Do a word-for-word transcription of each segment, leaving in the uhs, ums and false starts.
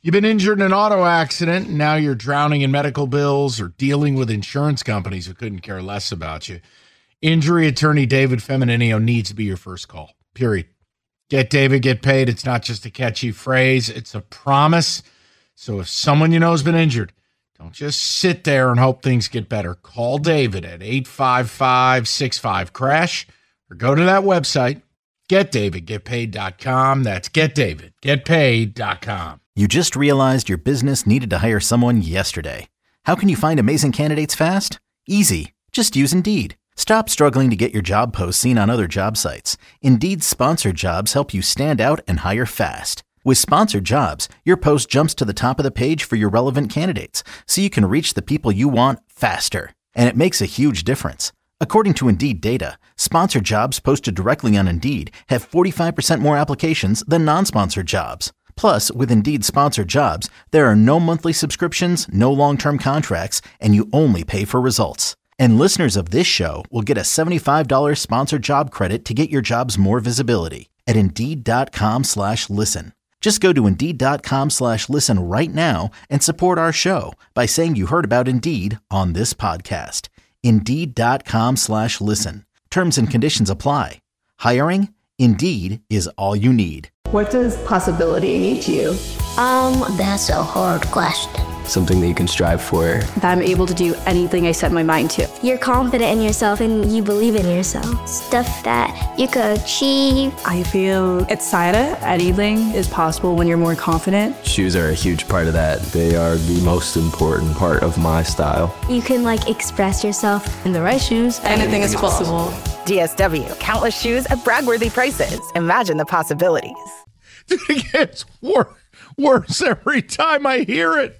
You've been injured in an auto accident, and now you're drowning in medical bills or dealing with insurance companies who couldn't care less about you. Injury attorney David Femininio needs to be your first call, period. Get David, get paid. It's not just a catchy phrase. It's a promise. So if someone you know has been injured, don't just sit there and hope things get better. Call David at eight five five, six five, crash or go to that website, get david get paid dot com. That's get david get paid dot com. You just realized your business needed to hire someone yesterday. How can you find amazing candidates fast? Easy. Just use Indeed. Stop struggling to get your job posts seen on other job sites. Indeed's sponsored jobs help you stand out and hire fast. With sponsored jobs, your post jumps to the top of the page for your relevant candidates, so you can reach the people you want faster. And it makes a huge difference. According to Indeed data, sponsored jobs posted directly on Indeed have forty-five percent more applications than non-sponsored jobs. Plus, with Indeed sponsored jobs, there are no monthly subscriptions, no long-term contracts, and you only pay for results. And listeners of this show will get a seventy-five dollars sponsored job credit to get your jobs more visibility at Indeed.com slash listen. Just go to Indeed.com slash listen right now and support our show by saying you heard about Indeed on this podcast. Indeed.com slash listen. Terms and conditions apply. Hiring? Indeed is all you need. What does possibility mean to you? Um, that's a hard question. Something that you can strive for. That I'm able to do anything I set my mind to. You're confident in yourself and you believe in yourself. Stuff that you could achieve. I feel excited. Anything is possible when you're more confident. Shoes are a huge part of that. They are the most important part of my style. You can like express yourself. In the right shoes, anything is possible. D S W, countless shoes at brag-worthy prices. Imagine the possibilities. Dude, it gets worse, worse every time I hear it.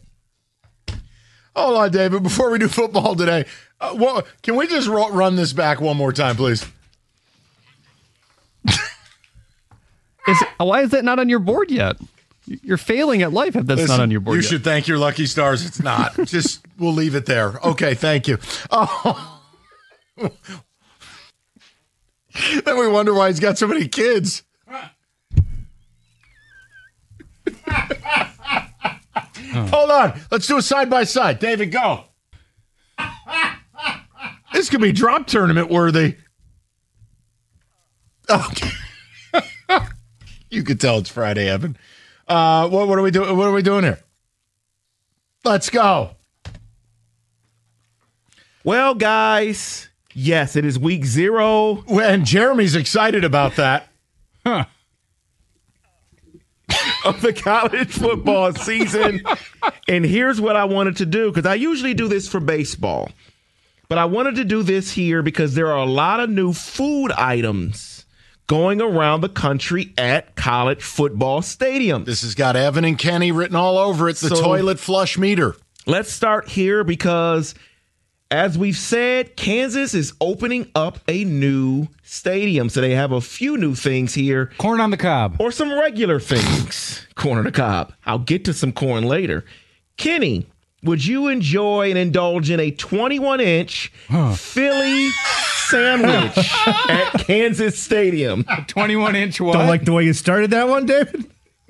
Hold on, David. Before we do football today, uh, well, can we just ro- run this back one more time, please? Is it, why is that not on your board yet? You're failing at life if that's Listen, not on your board you yet. should thank your lucky stars. It's not. Just, we'll leave it there. Okay, thank you. Oh. Then we wonder why he's got so many kids. Hold on. Let's do a side-by-side. David, go. This could be drop tournament worthy. Okay. You could tell it's Friday, Evan. Uh, what, what are we doing? What are we doing here? Let's go. Well, guys, yes, it is week zero. And Jeremy's excited about that. Huh. Of the college football season. And here's what I wanted to do, because I usually do this for baseball. But I wanted to do this here because there are a lot of new food items going around the country at college football stadiums. This has got Evan and Kenny written all over it, the So, toilet flush meter. Let's start here because, as we've said, Kansas is opening up a new stadium. So they have a few new things here. Corn on the cob. Or some regular things. Corn on the cob. I'll get to some corn later. Kenny, would you enjoy and indulge in a twenty-one inch huh. Philly sandwich at Kansas Stadium? twenty-one inch what? Don't like the way you started that one, David?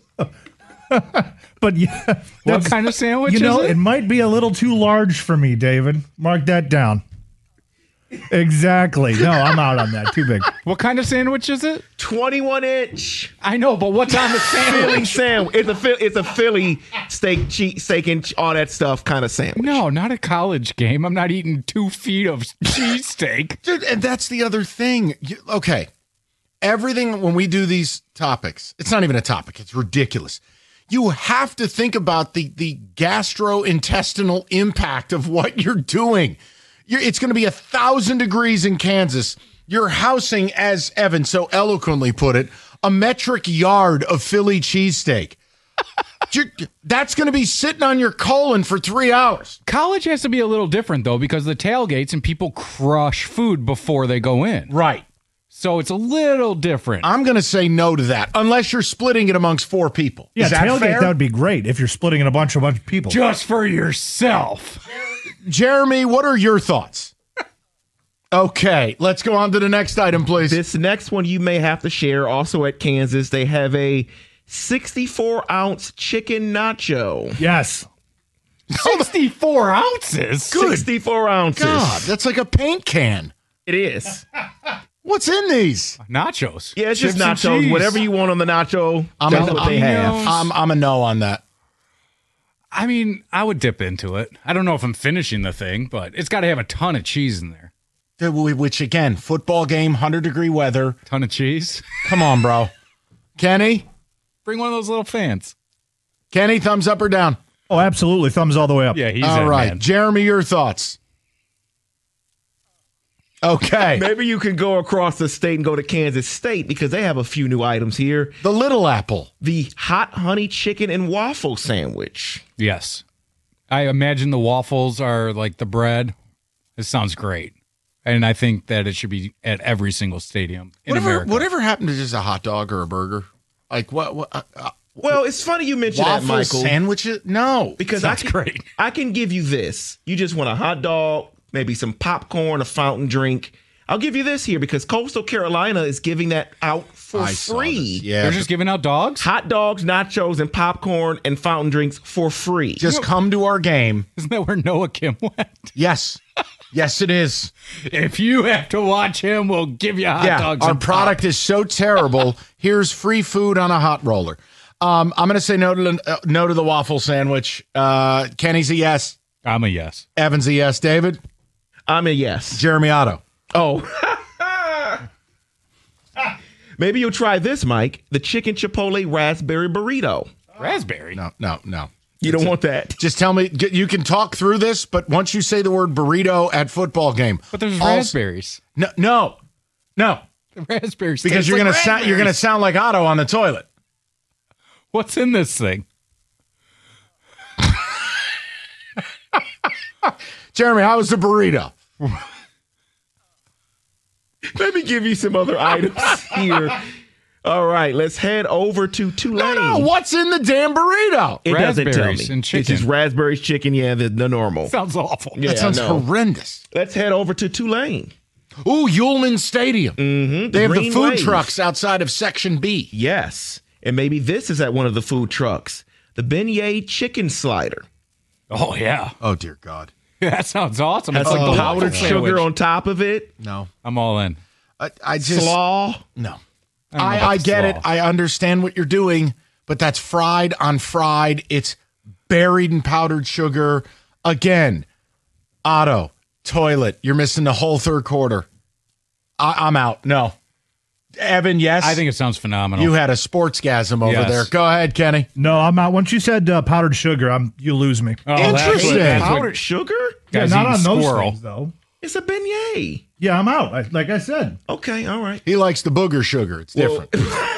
But yeah. What kind of sandwich you know, is it? It might be a little too large for me, David. Mark that down. Exactly. No, I'm out on that. Too big. What kind of sandwich is it? twenty-one inch. I know, but what's on the sandwich? Philly sandwich. It's a it's a Philly steak, cheese, steak, and all that stuff kind of sandwich. No, not a college game. I'm not eating two feet of cheesesteak. Dude, and that's the other thing. You, okay. Everything, when we do these topics, it's not even a topic. It's ridiculous. You have to think about the, the gastrointestinal impact of what you're doing. You're, it's going to be a thousand degrees in Kansas. You're housing, as Evan so eloquently put it, a metric yard of Philly cheesesteak. That's going to be sitting on your colon for three hours. College has to be a little different, though, because the tailgates and people crush food before they go in. Right. So it's a little different. I'm going to say no to that, unless you're splitting it amongst four people. Yeah, Is that tailgate, fair? that would be great if you're splitting it a bunch of bunch of people. Just for yourself. Jeremy, what are your thoughts? Okay, let's go on to the next item, please. This next one you may have to share. Also at Kansas, they have a sixty-four ounce chicken nacho. Yes. sixty-four ounces? Good. sixty-four ounces. God, that's like a paint can. It is. What's in these? Nachos. Yeah, it's Chips just and nachos. cheese. Whatever you want on the nacho, I'm that's a- what they have. Jalapenos. I'm, I'm a no on that. I mean, I would dip into it. I don't know if I'm finishing the thing, but it's got to have a ton of cheese in there. Which, again, football game, one hundred degree weather. Ton of cheese. Come on, bro. Kenny? Bring one of those little fans. Kenny, thumbs up or down? Oh, absolutely. Thumbs all the way up. Yeah, he's All in, right. man. Jeremy, your thoughts? Okay. Maybe you can go across the state and go to Kansas State because they have a few new items here. The Little Apple. The hot honey chicken and waffle sandwich. Yes. I imagine the waffles are like the bread. It sounds great. And I think that it should be at every single stadium in Whatever, America. whatever happened to just a hot dog or a burger? Like, what? what uh, uh, Well, it's funny you mentioned that, waffle Michael. sandwiches? No. Because I Sounds can, great. I can give you this. You just want a hot dog, maybe some popcorn, a fountain drink. I'll give you this here because Coastal Carolina is giving that out for I saw free. this. Yeah. They're just giving out dogs? Hot dogs, nachos, and popcorn and fountain drinks for free. Just come to our game. Isn't that where Noah Kim went? Yes. Yes, it is. If you have to watch him, we'll give you hot yeah, dogs. our and product pop. is so terrible. Here's free food on a hot roller. Um, I'm going to say no to the, uh, no to the waffle sandwich. Uh, Kenny's a yes. I'm a yes. Evan's a yes. David? I'm a yes. Jeremy Otto. Oh. Maybe you'll try this, Mike. The chicken chipotle raspberry burrito. Raspberry? No, no, no. You don't want that. Just tell me, get- you can talk through this, but once you say the word burrito at football game. But there's all- raspberries. No, no, no. The raspberries. Because taste you're like going to sound, you're going to raspberries. sound like Otto on the toilet. What's in this thing? Jeremy, how was the burrito? Let me give you some other items here. All right, let's head over to Tulane. No, no, what's in the damn burrito? It doesn't tell me. Raspberries and It's chicken. just raspberries, chicken, yeah, the, the normal. Sounds awful. Yeah, that sounds I know. horrendous. Let's head over to Tulane. Ooh, Ullman Stadium. Mm-hmm. They have the Green food Wave. trucks outside of Section B. Yes. And maybe this is at one of the food trucks. The Beignet chicken slider. Oh, yeah. Oh, dear God. That sounds awesome. Has It's like some the powdered waffle sugar sandwich. on top of it. No. I'm all in. I, I just. Slaw. No. I don't know I, about I the get slaw. it. I understand what you're doing, but that's fried on fried. It's buried in powdered sugar. Again, Otto, toilet. You're missing the whole third quarter. I, I'm out. No. Evan, yes. I think it sounds phenomenal. you had a sportsgasm over Yes. there. Go ahead, Kenny. No, I'm out. Once you said uh, powdered sugar, I'm you lose me. Oh, that's what- Interesting. that's what Powdered sugar? Yeah, guys not eating on those squirrel. things, though. It's a beignet. Yeah, I'm out. I, like I said. Okay, all right. He likes the booger sugar. It's different.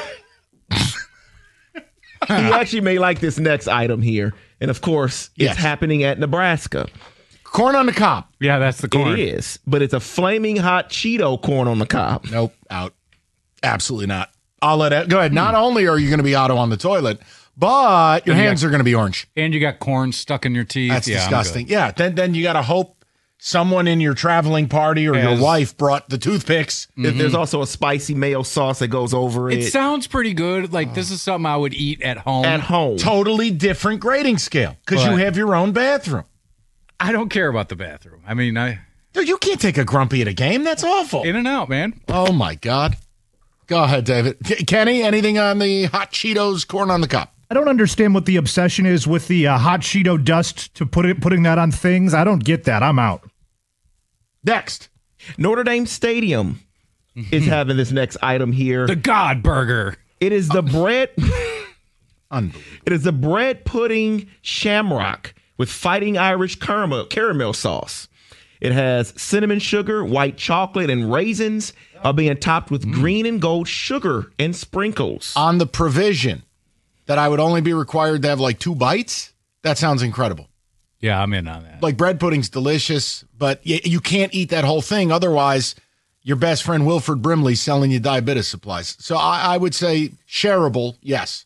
He actually may like this next item here. And of course, it's Yes. happening at Nebraska. Corn on the cob. Yeah, that's the corn. It is, but it's a flaming hot Cheeto corn on the cob. Nope. Out. Absolutely not. I'll let it go ahead. Not only are you going to be Otto on the toilet, but your And you hands got- are going to be orange. And you got corn stuck in your teeth. That's Yeah, I'm disgusting. good. Yeah. Then then you got to hope someone in your traveling party or your Has- wife brought the toothpicks. There's also a spicy mayo sauce that goes over it, It sounds pretty good. Like, this is something I would eat at home. at home. Totally different grading scale because you But- have your own bathroom. I don't care about the bathroom. I mean, I Dude, you can't take a grumpy at a game. That's awful. in and out, man. Oh my God. Go ahead, David. K- Kenny, anything on the hot Cheetos corn on the cob? I don't understand what the obsession is with the uh, hot Cheeto dust to put it putting that on things. I don't get that. I'm out. Next. Notre Dame Stadium is having this next item here. The God Burger. It is the bread. Unbelievable. It is the bread pudding shamrock with Fighting Irish caramel, caramel sauce. It has cinnamon sugar, white chocolate, and raisins are being topped with green and gold sugar and sprinkles. On the provision that I would only be required to have like two bites, that sounds incredible. Yeah, I'm in on that. Like bread pudding's delicious, but y- you can't eat that whole thing. Otherwise, your best friend Wilford Brimley's selling you diabetes supplies. So I, I would say shareable, yes.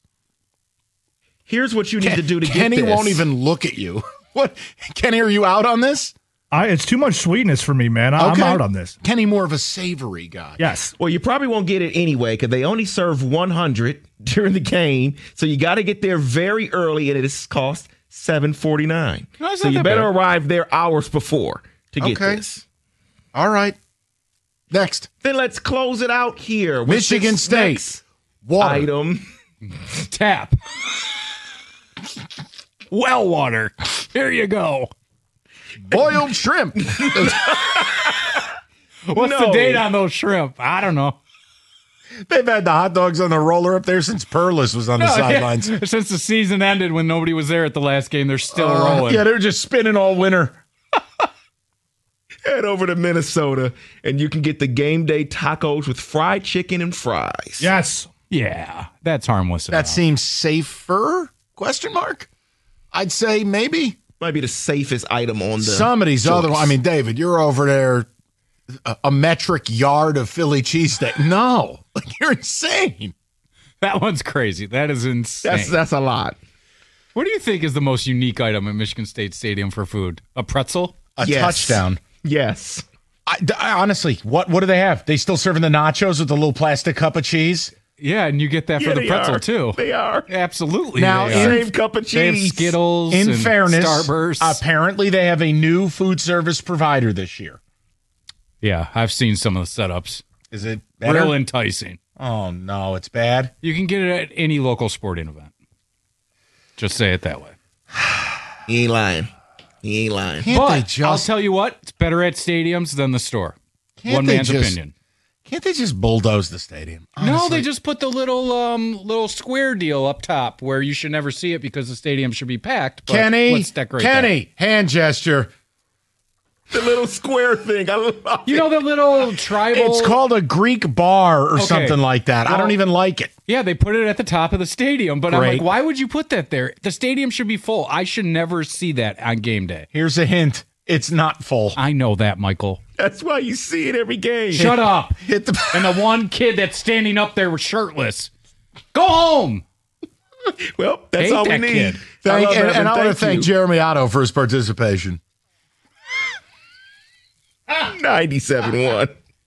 Here's what you need to do to Kenny get this. won't even look at you. What, Kenny? Are you out on this? I, it's too much sweetness for me, man. I, Okay. I'm out on this. Kenny, more of a savory guy. Yes. Well, you probably won't get it anyway because they only serve one hundred during the game. So you got to get there very early, and it is cost seven forty-nine. No, it's So not you that better bad. arrive there hours before to get Okay. this. All right. Next. Then let's close it out here. with Michigan this State. next Water. Item. Tap. Well water. Here you go. Boiled shrimp. What's No. the date on those shrimp? I don't know. They've had the hot dogs on the roller up there since Perlis was on the No, yeah. sidelines. Since the season ended when nobody was there at the last game, they're still Uh, rolling. yeah, they were just spinning all winter. Head over to Minnesota, and you can get the game day tacos with fried chicken and fries. Yes. Yeah, that's harmless That enough. seems safer? Question mark. I'd say maybe. Might be the safest item on the Some of these choice. other. I mean, David, you're over there. A, a metric yard of Philly cheesesteak. No, like you're insane. That one's crazy. That is insane. That's that's a lot. What do you think is the most unique item at Michigan State Stadium for food? A pretzel? A Yes. touchdown. Yes. I, I- honestly, what what do they have? They still serving the nachos with the little plastic cup of cheese? Yeah, and you get that Yeah, for the they pretzel are. too. They are. Absolutely. Now, they are. Same cup of They have cheese. Skittles. In and fairness, Starburst. apparently they have a new food service provider this year. yeah, I've seen some of the setups. Is it better? Real enticing. Oh no, it's bad. You can get it at any local sporting event. Just say it that way. He ain't lying. He ain't lying. Can't they But just? I'll tell you what, it's better at stadiums than the store. Can't One they man's just- opinion. Can't they just bulldoze the stadium? No, Honestly. they just put the little um little square deal up top where you should never see it because the stadium should be packed. But Kenny, let's decorate Kenny, hand gesture. The little square thing. I love that. You know the little tribal. It's called a Greek bar or Okay. something like that. I Well- don't even like it. Yeah, they put it at the top of the stadium, but I'm Great. like, why would you put that there? The stadium should be full. I should never see that on game day. Here's a hint. It's not full. I know that, Michael. That's why you see it every game. Shut up. Hit the And the one kid that's standing up there was shirtless. Go home. Well, that's Hate all we that need. kid. Thank, love and, Evan. and I want to Thank thank you. Jeremy Otto for his participation. ninety-seven one.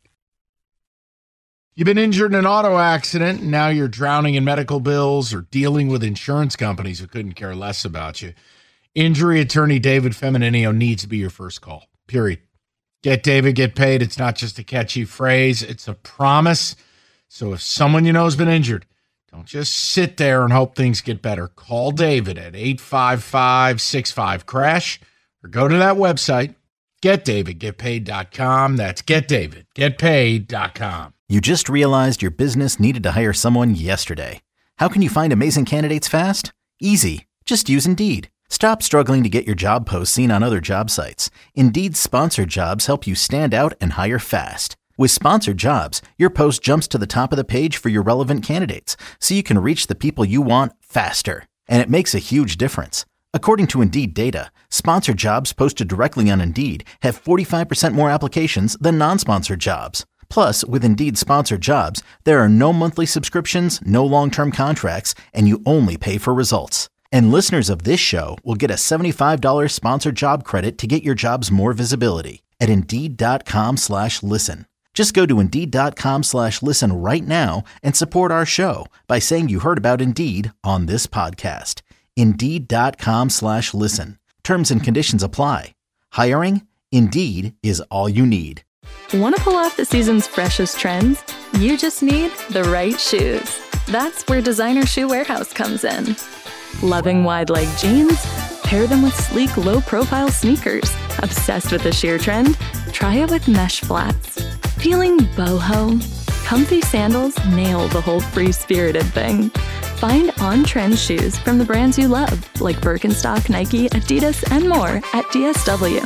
You've been injured in an auto accident, and now you're drowning in medical bills or dealing with insurance companies who couldn't care less about you. Injury attorney David Femininio needs to be your first call, period. Get David, get paid. It's not just a catchy phrase. It's a promise. So if someone you know has been injured, don't just sit there and hope things get better. Call David at eight five five, six five, crash or go to that website, get david get paid dot com. That's get david get paid dot com. You just realized your business needed to hire someone yesterday. How can you find amazing candidates fast? Easy. Just use Indeed. Stop struggling to get your job posts seen on other job sites. Indeed's sponsored jobs help you stand out and hire fast. With sponsored jobs, your post jumps to the top of the page for your relevant candidates, so you can reach the people you want faster. And it makes a huge difference. According to Indeed data, sponsored jobs posted directly on Indeed have forty-five percent more applications than non-sponsored jobs. Plus, with Indeed sponsored jobs, there are no monthly subscriptions, no long-term contracts, and you only pay for results. And listeners of this show will get a seventy-five dollars sponsored job credit to get your jobs more visibility at Indeed.com slash listen. Just go to Indeed.com slash listen right now and support our show by saying you heard about Indeed on this podcast. Indeed.com slash listen. Terms and conditions apply. Hiring? Indeed is all you need. Want to pull off the season's freshest trends? You just need the right shoes. That's where Designer Shoe Warehouse comes in. Loving wide leg jeans? Pair them with sleek, low-profile sneakers. Obsessed with the sheer trend? Try it with mesh flats. Feeling boho? Comfy sandals nail the whole free-spirited thing. Find on-trend shoes from the brands you love, like Birkenstock, Nike, Adidas, and more at D S W.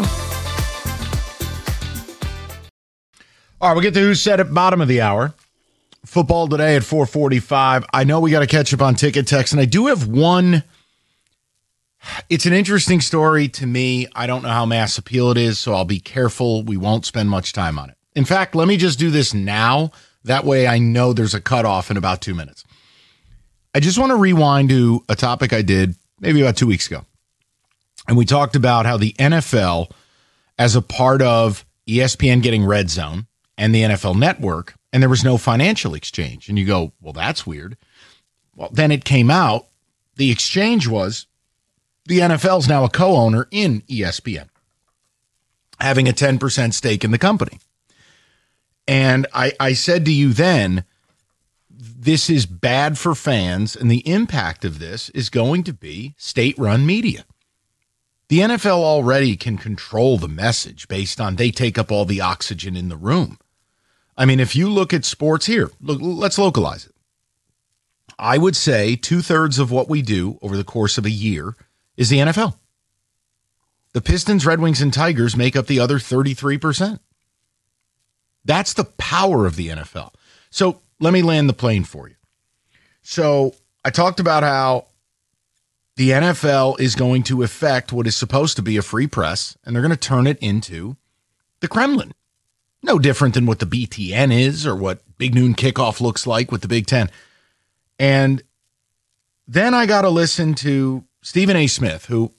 All right, we'll get to Who Said It bottom of the hour. Football today at four forty-five. I know we got to catch up on ticket text, and I do have one. It's an interesting story to me. I don't know how mass appeal it is, so I'll be careful. We won't spend much time on it. In fact, let me just do this now. That way I know there's a cutoff in about two minutes. I just want to rewind to a topic I did maybe about two weeks ago. And we talked about how the N F L as a part of E S P N getting Red Zone and the N F L Network, and there was no financial exchange. And you go, well, that's weird. Well, then it came out. The exchange was the N F L is now a co-owner in E S P N, having a ten percent stake in the company. And I, I said to you then, this is bad for fans, and the impact of this is going to be state-run media. The N F L already can control the message based on they take up all the oxygen in the room. I mean, if you look at sports here, look, let's localize it. I would say two-thirds of what we do over the course of a year is the N F L. The Pistons, Red Wings, and Tigers make up the other thirty-three percent. That's the power of the N F L. So let me land the plane for you. So I talked about how the N F L is going to affect what is supposed to be a free press, and they're going to turn it into the Kremlin. No different than what the B T N is or what Big Noon Kickoff looks like with the Big Ten. And then I got to listen to Stephen A. Smith, who,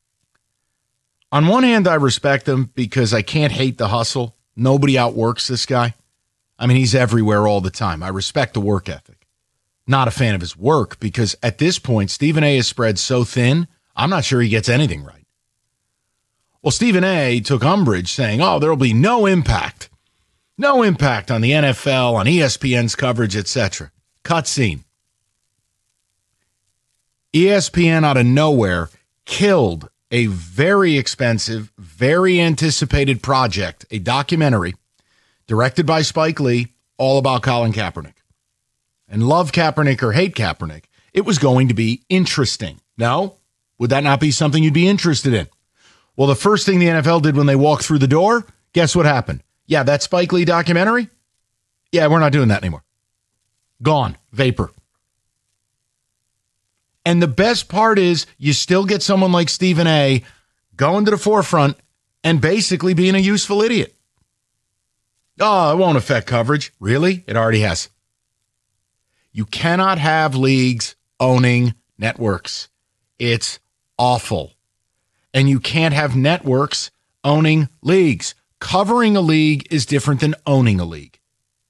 on one hand, I respect him because I can't hate the hustle. Nobody outworks this guy. I mean, he's everywhere all the time. I respect the work ethic. Not a fan of his work because at this point, Stephen A. is spread so thin, I'm not sure he gets anything right. Well, Stephen A. took umbrage saying, oh, there will be no impact. No impact on the N F L, on E S P N's coverage, et cetera. Cut scene. E S P N out of nowhere killed a very expensive, very anticipated project, a documentary directed by Spike Lee, all about Colin Kaepernick. And love Kaepernick or hate Kaepernick, it was going to be interesting. No? Would that not be something you'd be interested in? Well, the first thing the N F L did when they walked through the door, guess what happened? Yeah, that Spike Lee documentary? Yeah, we're not doing that anymore. Gone. Vapor. And the best part is you still get someone like Stephen A. going to the forefront and basically being a useful idiot. Oh, it won't affect coverage. Really? It already has. You cannot have leagues owning networks. It's awful. And you can't have networks owning leagues. Covering a league is different than owning a league.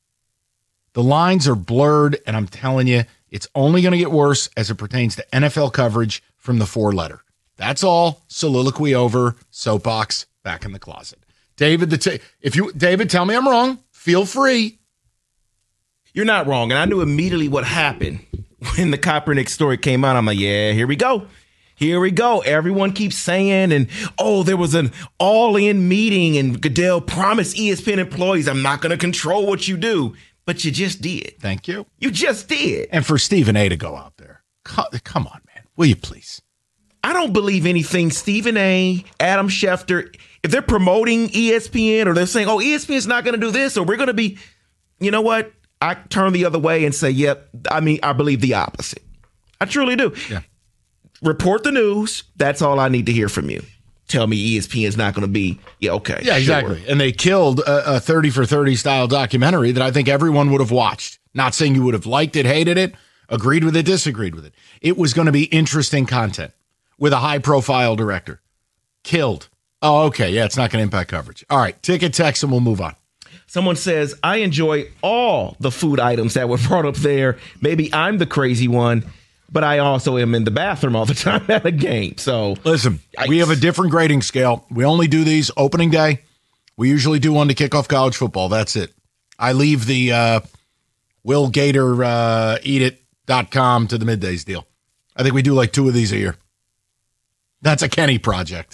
The lines are blurred, and I'm telling you, it's only going to get worse as it pertains to N F L coverage from the four-letter. That's all. Soliloquy over. Soapbox back in the closet. David, the t- if you David, tell me I'm wrong. Feel free. You're not wrong, and I knew immediately what happened when the Kaepernick story came out. I'm like, yeah, here we go. Here we go. Everyone keeps saying, and oh, there was an all-in meeting, and Goodell promised E S P N employees, I'm not going to control what you do. But you just did. Thank you. You just did. And for Stephen A. to go out there. Come on, man. Will you please? I don't believe anything Stephen A., Adam Schefter, if they're promoting E S P N or they're saying, oh, E S P N's not going to do this or we're going to be, you know what? I turn the other way and say, yep, I mean, I believe the opposite. I truly do. Yeah. Report the news. That's all I need to hear from you. Tell me E S P N is not going to be, yeah, okay. Yeah, exactly. Sure. And they killed a, a thirty for thirty style documentary that I think everyone would have watched. Not saying you would have liked it, hated it, agreed with it, disagreed with it. It was going to be interesting content with a high profile director. Killed. Oh, okay. Yeah, it's not going to impact coverage. All right. Ticket, text, and we'll move on. Someone says, I enjoy all the food items that were brought up there. Maybe I'm the crazy one. But I also am in the bathroom all the time at a game. So listen, I, we have a different grading scale. We only do these opening day. We usually do one to kick off college football. That's it. I leave the uh, Will Gator uh, eat it dot com to the middays deal. I think we do like two of these a year. That's a Kenny project.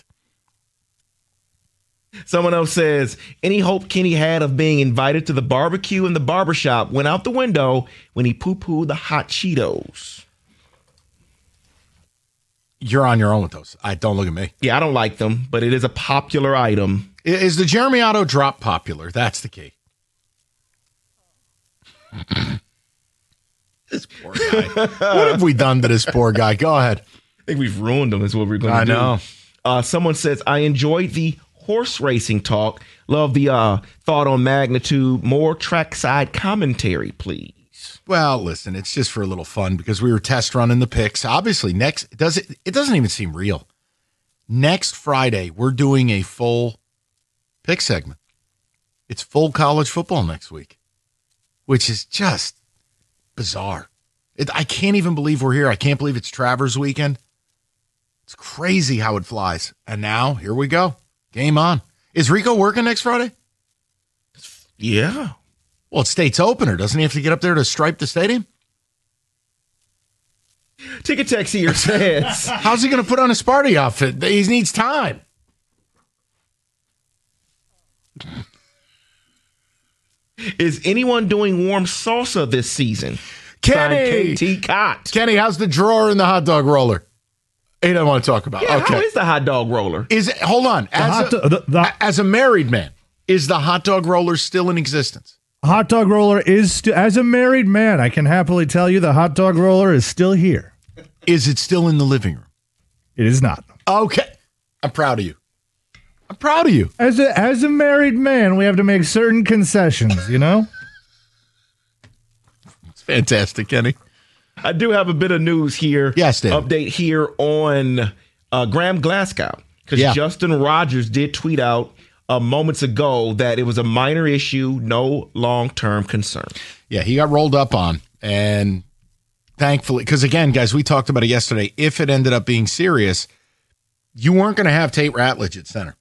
Someone else says, any hope Kenny had of being invited to the barbecue and the barbershop went out the window when he poo-pooed the hot Cheetos. You're on your own with those. I don't look at me. Yeah, I don't like them, but it is a popular item. Is the Jeremy Otto drop popular? That's the key. This poor guy. What have we done to this poor guy? Go ahead. I think we've ruined him is what we're going to do. I know. Uh, someone says, I enjoyed the horse racing talk. Love the uh, thought on magnitude. More trackside commentary, please. Well, listen, it's just for a little fun because we were test running the picks. Obviously, next does it. It doesn't even seem real. Next Friday, we're doing a full pick segment. It's full college football next week, which is just bizarre. It, I can't even believe we're here. I can't believe it's Travers weekend. It's crazy how it flies. And now, here we go. Game on. Is Rico working next Friday? Yeah. Well, it's state's opener. Doesn't he have to get up there to stripe the stadium? Ticket Text here says. How's he going to put on a Sparty outfit? He needs time. Is anyone doing warm salsa this season? Kenny! K T Cott. Kenny, how's the drawer in the hot dog roller? He doesn't want to talk about it. Yeah, okay. How is the hot dog roller? Is it, hold on. As a, do- the, the, as a married man, is the hot dog roller still in existence? hot dog roller is, st- as a married man, I can happily tell you the hot dog roller is still here. Is it still in the living room? It is not. Okay. I'm proud of you. I'm proud of you. As a as a married man, we have to make certain concessions, you know? It's fantastic, Kenny. I do have a bit of news here. Yes, David. Update here on uh, Graham Glasgow. Because Yeah. Justin Rogers did tweet out uh, moments ago that it was a minor issue, no long-term concern. Yeah, he got rolled up on. And thankfully, because again, guys, we talked about it yesterday. If it ended up being serious, you weren't going to have Tate Ratledge at center.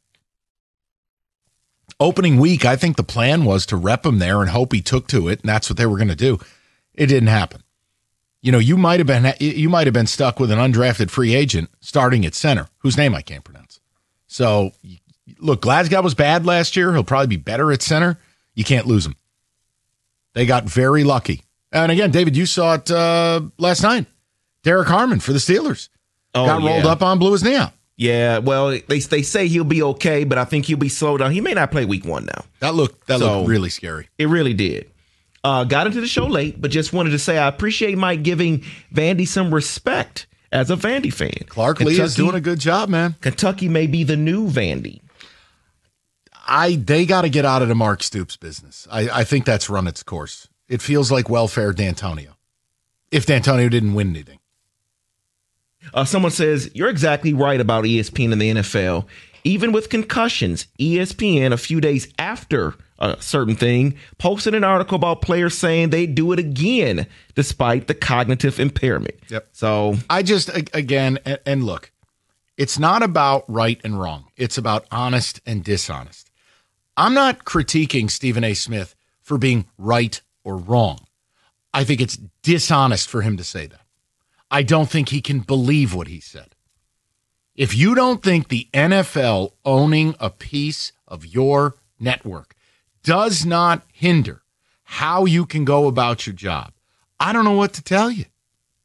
Opening week, I think the plan was to rep him there and hope he took to it, and that's what they were going to do. It didn't happen. You know, you might have been you might have been stuck with an undrafted free agent starting at center, whose name I can't pronounce. So, look, Glasgow was bad last year. He'll probably be better at center. You can't lose him. They got very lucky. And again, David, you saw it uh, last night. Derek Harmon for the Steelers Oh, got rolled yeah. up on, blew his knee out. Yeah, well, they they say he'll be okay, but I think he'll be slowed down. He may not play week one now. That looked that So- looked really scary. It really did. Uh, got into the show late, but just wanted to say I appreciate Mike giving Vandy some respect as a Vandy fan. Clark Lee is doing a good job, man. Kentucky may be the new Vandy. I they got to get out of the Mark Stoops business. I, I think that's run its course. It feels like welfare D'Antonio. If D'Antonio didn't win anything. Uh, someone says, you're exactly right about E S P N and the N F L. Even with concussions, E S P N, a few days after a certain thing, posted an article about players saying they do it again despite the cognitive impairment. Yep. So I just, again, and, and look, it's not about right and wrong. It's about honest and dishonest. I'm not critiquing Stephen A. Smith for being right or wrong. I think it's dishonest for him to say that. I don't think he can believe what he said. If you don't think the N F L owning a piece of your network does not hinder how you can go about your job, I don't know what to tell you.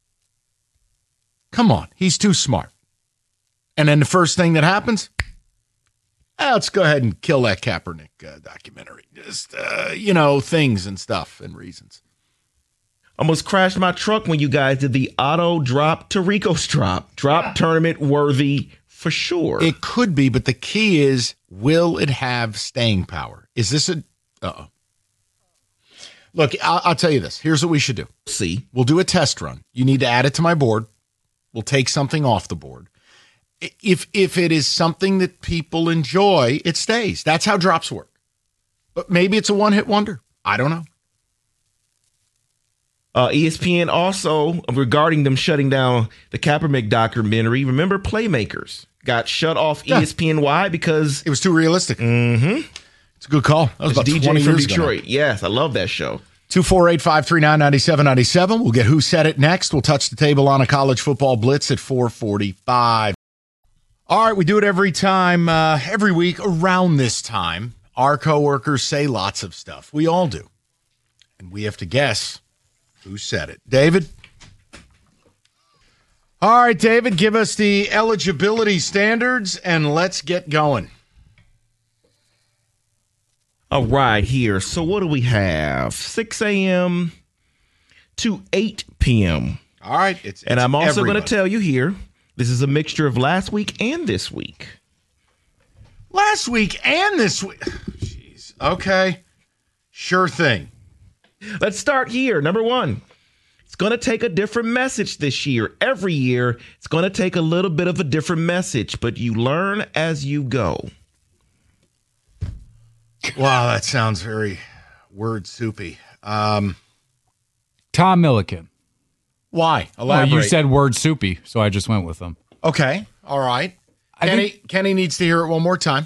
Come on, he's too smart. And then the first thing that happens, eh, let's go ahead and kill that Kaepernick uh, documentary. Just, uh, you know, things and stuff and reasons. almost crashed my truck when you guys did the auto drop to Rico's drop. Drop tournament worthy for sure. It could be, but the key is, will it have staying power? Is this a... Uh-oh. Look, I'll, I'll tell you this. Here's what we should do. See, we'll do a test run. You need to add it to my board. We'll take something off the board. If if it is something that people enjoy, it stays. That's how drops work. But maybe it's a one-hit wonder. I don't know. Uh, E S P N also, regarding them shutting down the Kaepernick documentary, remember Playmakers got shut off Yeah. E S P N. Why? Because it was too realistic. Mm-hmm. It's a good call. That was It's about D J twenty from years ago now. Detroit. Yes, I love that show. two four eight, five three nine, nine seven nine seven. We'll get Who Said It next. We'll touch the table on a college football blitz at four forty-five. All right, we do it every time, uh, every week around this time. Our coworkers say lots of stuff. We all do. And we have to guess who said it. David? All right, David, give us the eligibility standards and let's get going. All right, here. So what do we have? six a.m. to eight p.m. All right. It's, and it's I'm also going everybody. to tell you here, this is a mixture of last week and this week. Last week and this week. Jeez. Okay. Sure thing. Let's start here. Number one. It's going to take a different message this year. Every year, it's going to take a little bit of a different message, but you learn as you go. Wow, that sounds very word soupy. Um, Tom Milliken. why? Well, Elaborate. you said word soupy, so I just went with them. Okay, all right. I Kenny, think- Kenny needs to hear it one more time.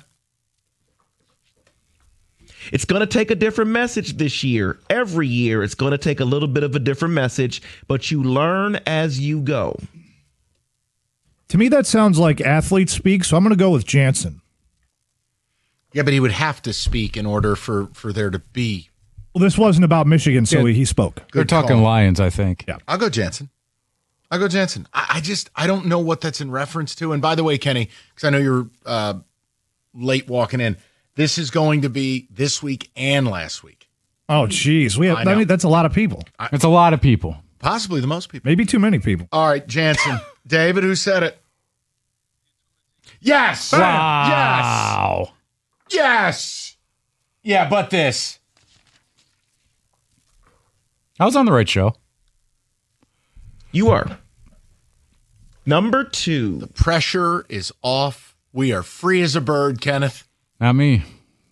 It's going to take a different message this year. Every year, it's going to take a little bit of a different message, but you learn as you go. To me, that sounds like athlete speak, so I'm going to go with Jansen. Yeah, but he would have to speak in order for, for there to be. Well, this wasn't about Michigan, so Yeah. he, he spoke. They're Good talking call. Lions, I think. Yeah. I'll go Jansen. I'll go Jansen. I, I just, I don't know what that's in reference to. And by the way, Kenny, because I know you're uh, late walking in, this is going to be this week and last week. Oh, geez. We have, I I know. mean, that's a lot of people. It's a lot of people. Possibly the most people. Maybe too many people. All right, Jansen. David, who said it? Yes. Wow. Yes. Yes. Yeah, but this. I was on the right show. You are. Number two. Pressure is off. We are free as a bird, Kenneth. Not me.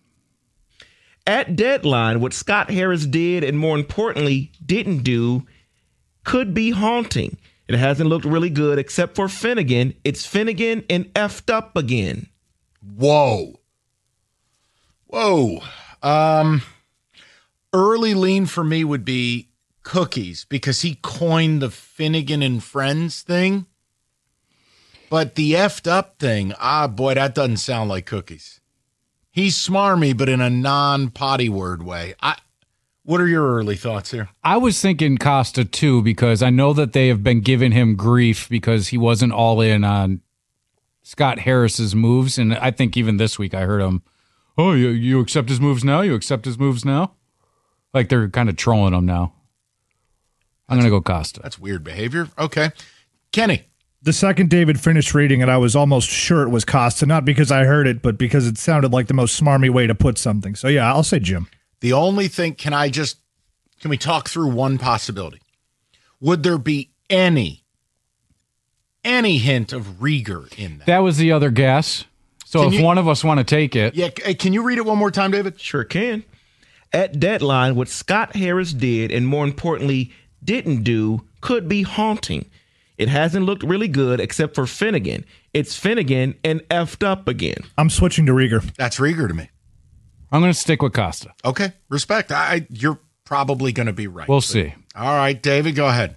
At deadline, what Scott Harris did, and more importantly, didn't do, could be haunting. It hasn't looked really good, except for Finnegan. It's Finnegan and effed up again. Whoa. Whoa. Um, early lean for me would be cookies because he coined the Finnegan and Friends thing. But the effed up thing, ah, boy, that doesn't sound like cookies. He's smarmy, but in a non-potty word way. I, what are your early thoughts here? I was thinking Costa too, because I know that they have been giving him grief because he wasn't all in on Scott Harris's moves. And I think even this week I heard him, oh, you, you accept his moves now? You accept his moves now? Like they're kind of trolling him now. I'm going to go Costa. That's weird behavior. Okay. Kenny. The second David finished reading it, I was almost sure it was Costa, not because I heard it, but because it sounded like the most smarmy way to put something. So, yeah, I'll say Jim. The only thing, can I just, can we talk through one possibility? Would there be any, any hint of Rieger in that? That was the other guess. So Can if you- one of us want to take it. Yeah, c- can you read it one more time, David? Sure can. At deadline, what Scott Harris did, and more importantly, didn't do, could be haunting. It hasn't looked really good, except for Finnegan. It's Finnegan and effed up again. I'm switching to Rieger. That's Rieger to me. I'm going to stick with Costa. Okay, respect. I, you're probably going to be right. We'll but- see. All right, David, go ahead.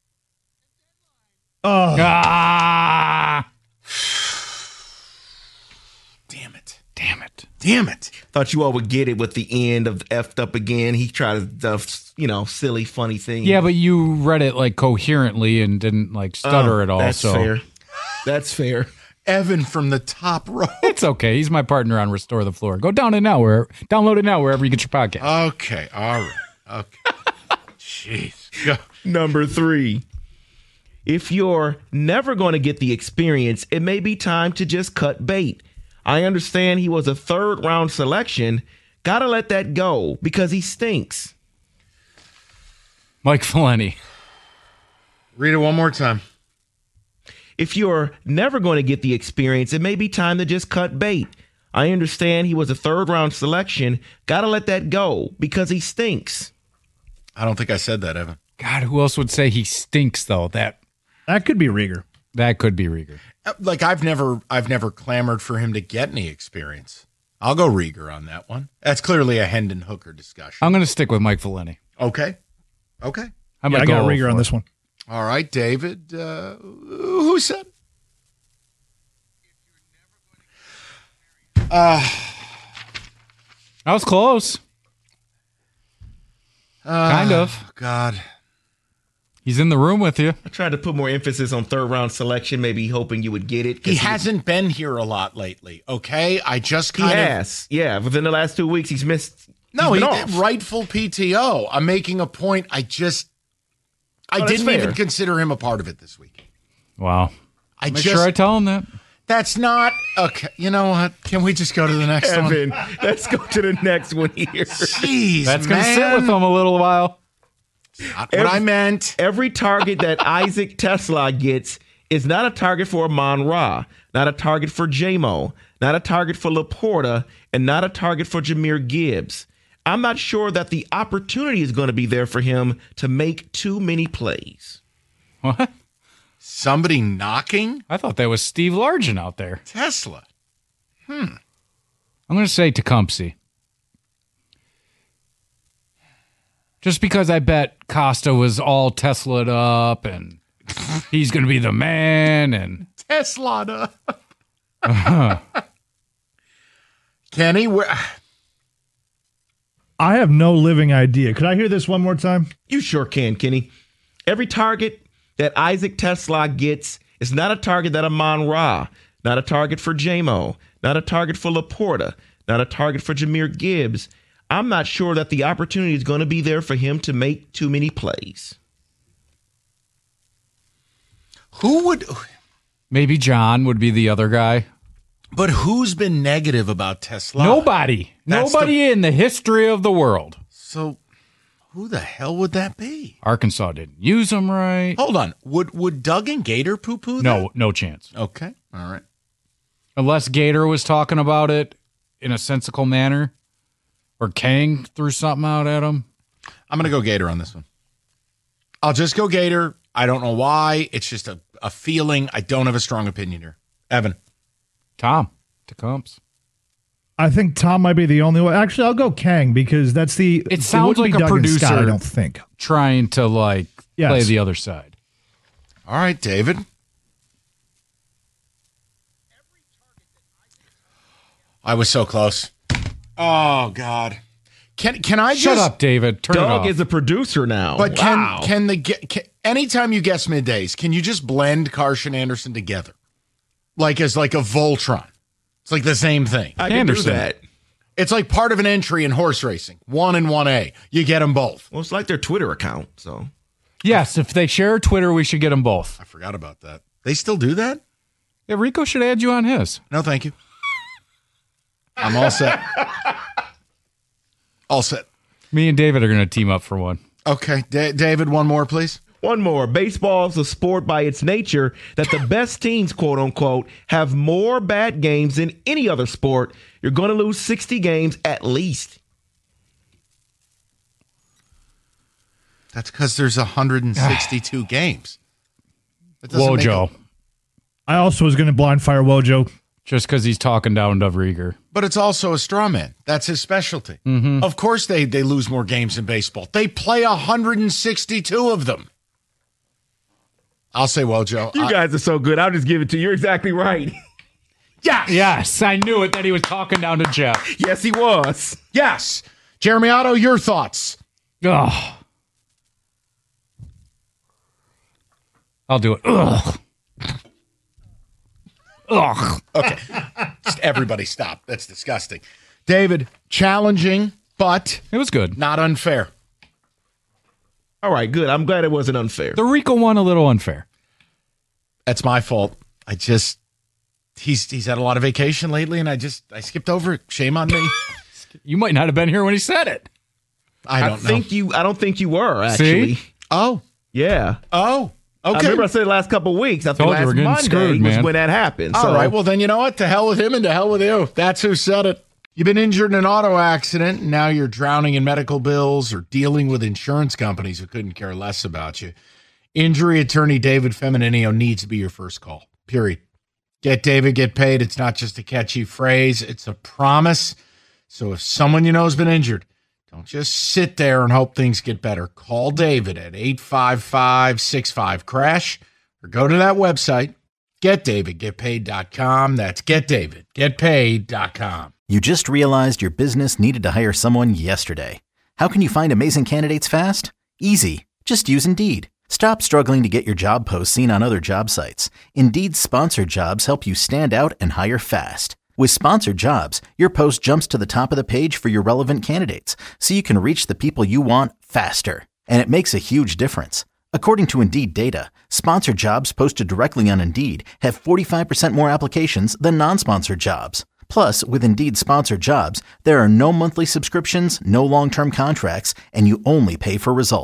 Oh, Ah! Damn it. Damn it. Damn it. Thought you all would get it with the end of effed up again. He tried to, you know, silly, funny thing. Yeah, but you read it like coherently and didn't like stutter Oh, at all. That's so fair. That's fair. Evan from the top row. it's okay. He's my partner on Restore the Floor. Go down it now, where download it now wherever you get your podcast. Okay, all right. Okay. Jeez. Go. Number three. If you're never going to get the experience, it may be time to just cut bait. I understand he was a third round selection. Gotta let that go because he stinks. Mike Feleni. Read it one more time. If you're never going to get the experience, it may be time to just cut bait. I understand he was a third round selection. Gotta let that go because he stinks. I don't think I said that, Evan. God, who else would say he stinks though? That that could be Rieger. that could be Rieger. Like I've never I've never clamored for him to get any experience. I'll go Rieger on that one. That's clearly a Hendon Hooker discussion. I'm going to stick with Mike Feleni. Okay. Okay. I'm Yeah, gonna I got go Rieger for on it. this one. All right, David. Uh, who said? Uh, I was close. uh, Kind of. God. He's in the room with you. I tried to put more emphasis on third round selection, maybe hoping you would get it. 'cause He hasn't been here a lot lately, okay? I just He kind of... has. Yeah, within the last two weeks, he's missed. No, he's he, been off. rightful P T O. I'm making a point. I just... I Oh, that's didn't fair. even consider him a part of it this week. Wow. I Make just... sure I tell him that. That's not... Okay, you know what? Can we just go to the next Evan, one? let's go to the next one here. Jeez, That's going to man. sit with him a little while. Not what I meant. Every target that Isaac Tesla gets is not a target for Amon-Ra, not a target for J-Mo, not a target for Laporta, and not a target for Jahmyr Gibbs. I'm not sure that the opportunity is going to be there for him to make too many plays. What? Somebody knocking? I thought that was Steve Largent out there. Tesla. Hmm. I'm going to say Tecumseh. Just because I bet Costa was all Tesla'd up and he's going to be the man and Tesla. uh-huh. Kenny, where? I have no living idea. Could I hear this one more time? You sure can, Kenny. Every target that Isaac Tesla gets is not a target that Amon-Ra, not a target for J-Mo, not a target for Laporta, not a target for Jahmyr Gibbs. I'm not sure that the opportunity is going to be there for him to make too many plays. Who would? Maybe John would be the other guy. But who's been negative about Tesla? Nobody. That's Nobody the, in the history of the world. So who the hell would that be? Arkansas didn't use them right. Hold on. Would would Doug and Gator poo-poo that? No, no chance. Okay. All right. Unless Gator was talking about it in a sensical manner. Or Kang threw something out at him. I'm going to go Gator on this one. I'll just go Gator. I don't know why. It's just a, a feeling. I don't have a strong opinion here. Evan. Tom. Tecumseh. I think Tom might be the only one. Actually, I'll go Kang because that's the... It sounds it like a Doug producer Scott, I don't think. Trying to, like, yes. play the other side. All right, David. I was so close. Oh, God. Can can I just... Shut up, David. Turn Doug it off. is a producer now. But wow. can can the... Can, anytime you guess middays, can you just blend Karsh and Anderson together? Like as like a Voltron. It's like the same thing. I can Anderson. do that. It's like part of an entry in horse racing. One and one A. You get them both. Well, it's like their Twitter account, so... Yes, if they share Twitter, we should get them both. I forgot about that. They still do that? Yeah, Rico should add you on his. No, thank you. I'm all set. All set. Me and David are going to team up for one. Okay. Da- David, one more, please. One more. Baseball is a sport by its nature that the best teams, quote unquote, have more bad games than any other sport. You're going to lose sixty games at least. That's because there's one hundred sixty-two games. Wojo. I also was going to blind fire Wojo. Just because he's talking down to Rieger. But it's also a straw man. That's his specialty. Mm-hmm. Of course they, they lose more games in baseball. They play one hundred sixty-two of them. I'll say Wojo. You I, guys are so good. I'll just give it to you. You're exactly right. Yes. Yes. I knew it that he was talking down to Jeff. Yes, he was. Yes. Jeremy Otto, your thoughts. Oh. I'll do it. Ugh. Ugh. Okay. Just everybody stop. That's disgusting. David, challenging, but it was good. Not unfair. All right, good. I'm glad it wasn't unfair. The Rico one a little unfair. That's my fault. I just he's he's had a lot of vacation lately, and I just I skipped over it. Shame on me. You might not have been here when he said it. I don't I know. think you I don't think you were actually. See? Oh. Yeah. Oh. Okay. I remember I said the last couple of weeks. I think last Monday screwed, was man. when that happened. All so. right. Well, then you know what? To hell with him and to hell with you. That's who said it. You've been injured in an auto accident, and now you're drowning in medical bills or dealing with insurance companies who couldn't care less about you. Injury attorney David Femininio needs to be your first call, period. Get David, get paid. It's not just a catchy phrase. It's a promise. So if someone you know has been injured, don't just sit there and hope things get better. Call David at eight five five, six five, crash or go to that website, get david get paid dot com. That's get david get paid dot com. You just realized your business needed to hire someone yesterday. How can you find amazing candidates fast? Easy. Just use Indeed. Stop struggling to get your job posts seen on other job sites. Indeed's sponsored jobs help you stand out and hire fast. With sponsored jobs, your post jumps to the top of the page for your relevant candidates, so you can reach the people you want faster. And it makes a huge difference. According to Indeed data, sponsored jobs posted directly on Indeed have forty-five percent more applications than non-sponsored jobs. Plus, with Indeed sponsored jobs, there are no monthly subscriptions, no long-term contracts, and you only pay for results.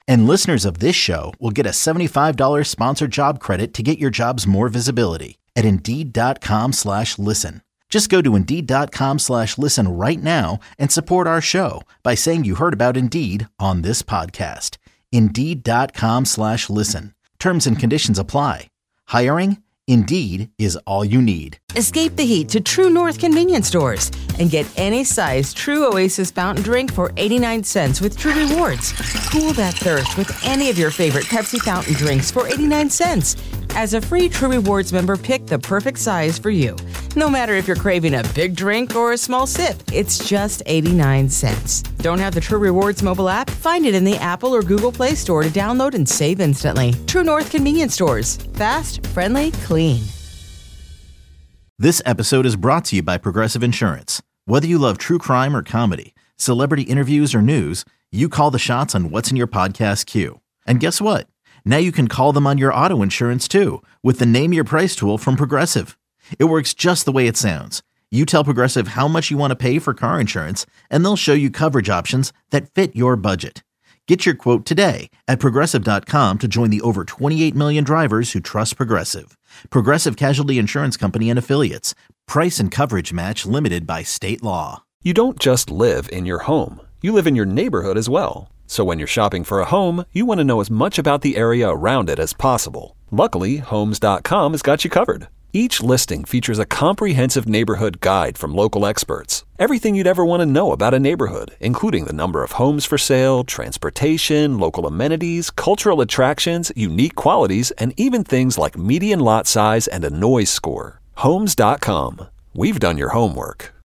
And listeners of this show will get a seventy-five dollars sponsored job credit to get your jobs more visibility at Indeed.com slash listen. Just go to Indeed.com slash listen right now and support our show by saying you heard about Indeed on this podcast. Indeed.com slash listen. Terms and conditions apply. Hiring? Indeed is all you need. Escape the heat to True North convenience stores and get any size True Oasis fountain drink for eighty-nine cents with True Rewards. Cool that thirst with any of your favorite Pepsi fountain drinks for eighty-nine cents. As a free True Rewards member, pick the perfect size for you. No matter if you're craving a big drink or a small sip, it's just eighty-nine cents. Don't have the True Rewards mobile app? Find it in the Apple or Google Play Store to download and save instantly. True North convenience stores. Fast, friendly, clean. This episode is brought to you by Progressive Insurance. Whether you love true crime or comedy, celebrity interviews or news, you call the shots on what's in your podcast queue. And guess what? Now you can call them on your auto insurance too with the Name Your Price tool from Progressive. It works just the way it sounds. You tell Progressive how much you want to pay for car insurance, and they'll show you coverage options that fit your budget. Get your quote today at Progressive dot com to join the over twenty-eight million drivers who trust Progressive. Progressive Casualty Insurance Company and Affiliates. Price and coverage match limited by state law. You don't just live in your home. You live in your neighborhood as well. So when you're shopping for a home, you want to know as much about the area around it as possible. Luckily, Homes dot com has got you covered. Each listing features a comprehensive neighborhood guide from local experts. Everything you'd ever want to know about a neighborhood, including the number of homes for sale, transportation, local amenities, cultural attractions, unique qualities, and even things like median lot size and a noise score. Homes dot com. We've done your homework.